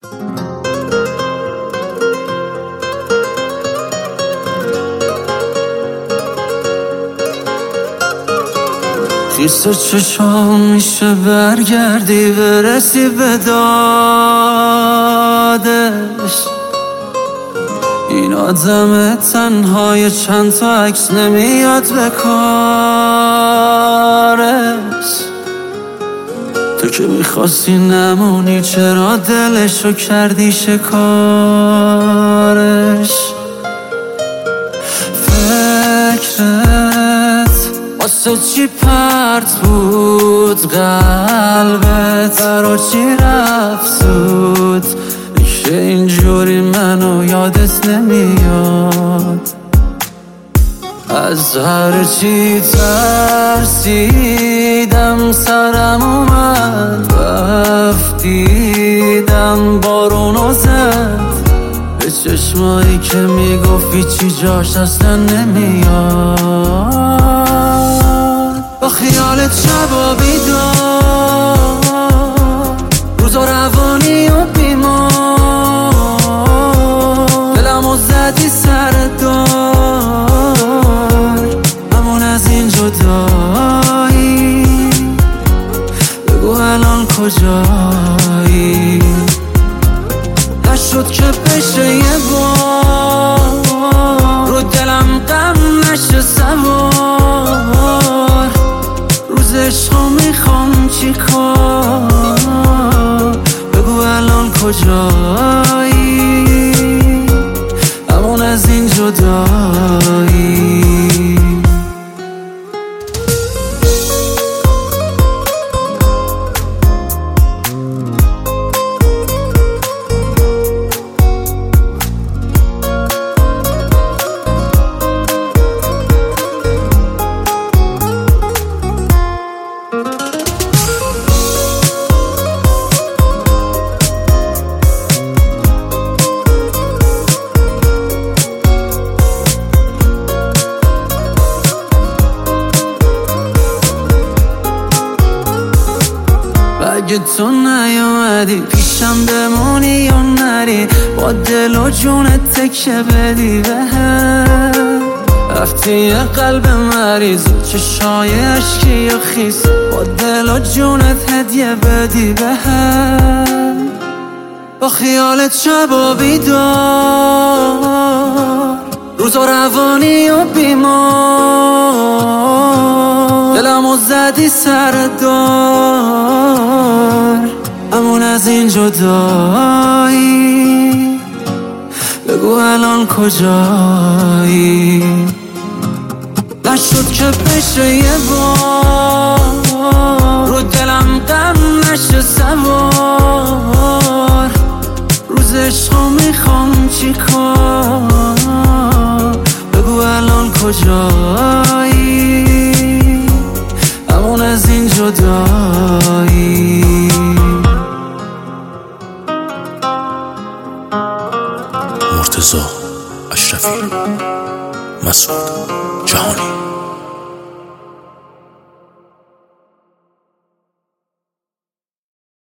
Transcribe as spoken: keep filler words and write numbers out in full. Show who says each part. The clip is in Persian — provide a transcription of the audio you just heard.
Speaker 1: خیس چشام میشه برگردی برسی به دادش. این آدم تنهای چند تا عکس نمیاد به کارش. تو که میخواستی نمونی چرا دلشو کردی شکارش. فکرت واسه چی پرت بود قلبت، برا چی رفت زود که اینجوری منو یادت نمیاد. از هر چی ترسیدم سرم اومد، رفتیدم بارونو زد به چشمایی که میگفتی چی جاش اصلا نمیاد. با خیالت شبا بیدار، روزا روانی و بیمار، دلمو زدی سر دار. همون از این جدایی بگو الان کجایی. نشد که بشه یه بار رو دلم غم نشه سوار. روز عشقو میخوام چی کار، بگو الان کجایی. همون از این جدایی. اگه تو نیومدی پیشم بمونی یا نری، با دل و جونت تکه بدی به هم. رفتی یه قلب مریض و چشای عشقی و خیس، با دل و جونت هدیه بدی به هم. با خیالت شبا بیدار، روزا روانی و بیمار، دلمو زدی سر دار. همون از این جدایی بگو الان کجایی. نشد که بشه یه بار رو دلم غم نشه سوار. روز عشقو میخوام چی کار، بگو الان کجایی. همون از این جدایی.
Speaker 2: مرتضی اشرفی، مسعود جهانی.